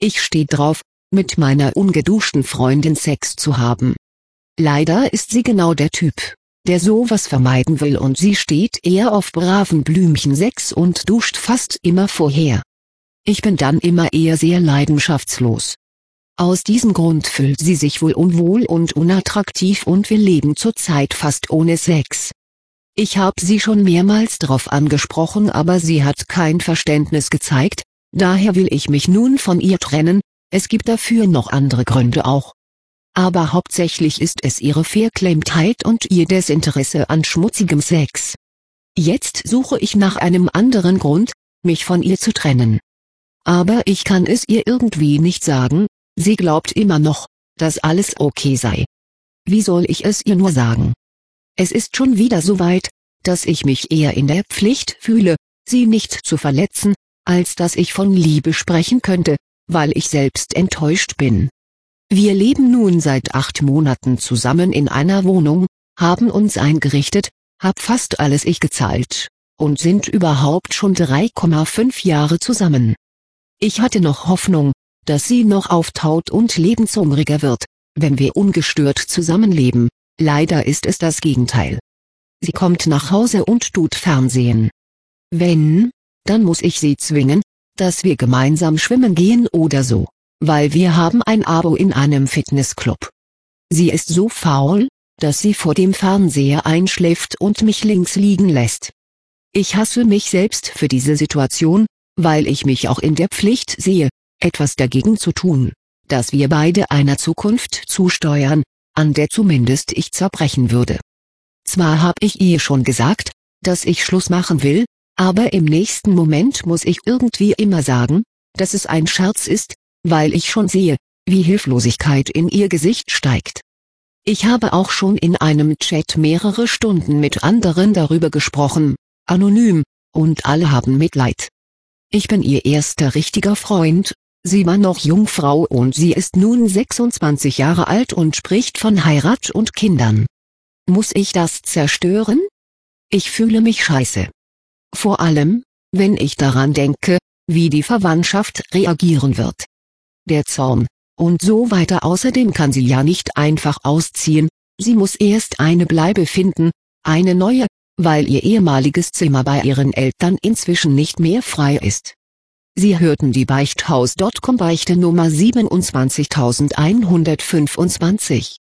Ich steh drauf, mit meiner ungeduschten Freundin Sex zu haben. Leider ist sie genau der Typ, der sowas vermeiden will, und sie steht eher auf braven Blümchensex und duscht fast immer vorher. Ich bin dann immer eher sehr leidenschaftslos. Aus diesem Grund fühlt sie sich wohl unwohl und unattraktiv und wir leben zurzeit fast ohne Sex. Ich habe sie schon mehrmals drauf angesprochen, aber sie hat kein Verständnis gezeigt, daher will ich mich nun von ihr trennen. Es gibt dafür noch andere Gründe auch. Aber hauptsächlich ist es ihre Verklemmtheit und ihr Desinteresse an schmutzigem Sex. Jetzt suche ich nach einem anderen Grund, mich von ihr zu trennen. Aber ich kann es ihr irgendwie nicht sagen, sie glaubt immer noch, dass alles okay sei. Wie soll ich es ihr nur sagen? Es ist schon wieder so weit, dass ich mich eher in der Pflicht fühle, sie nicht zu verletzen, als dass ich von Liebe sprechen könnte, weil ich selbst enttäuscht bin. Wir leben nun seit 8 Monaten zusammen in einer Wohnung, haben uns eingerichtet, hab fast alles ich gezahlt, und sind überhaupt schon 3,5 Jahre zusammen. Ich hatte noch Hoffnung, dass sie noch auftaut und lebenshungriger wird, wenn wir ungestört zusammenleben. Leider ist es das Gegenteil. Sie kommt nach Hause und tut Fernsehen. Wenn, dann muss ich sie zwingen, dass wir gemeinsam schwimmen gehen oder so, weil wir haben ein Abo in einem Fitnessclub. Sie ist so faul, dass sie vor dem Fernseher einschläft und mich links liegen lässt. Ich hasse mich selbst für diese Situation, weil ich mich auch in der Pflicht sehe, etwas dagegen zu tun, dass wir beide einer Zukunft zusteuern, an der zumindest ich zerbrechen würde. Zwar habe ich ihr schon gesagt, dass ich Schluss machen will, aber im nächsten Moment muss ich irgendwie immer sagen, dass es ein Scherz ist, weil ich schon sehe, wie Hilflosigkeit in ihr Gesicht steigt. Ich habe auch schon in einem Chat mehrere Stunden mit anderen darüber gesprochen, anonym, und alle haben Mitleid. Ich bin ihr erster richtiger Freund, sie war noch Jungfrau und sie ist nun 26 Jahre alt und spricht von Heirat und Kindern. Muss ich das zerstören? Ich fühle mich scheiße. Vor allem, wenn ich daran denke, wie die Verwandtschaft reagieren wird. Der Zorn, und so weiter. Außerdem kann sie ja nicht einfach ausziehen, sie muss erst eine Bleibe finden, eine neue, weil ihr ehemaliges Zimmer bei ihren Eltern inzwischen nicht mehr frei ist. Sie hörten die Beichthaus.com Beichte Nummer 27125.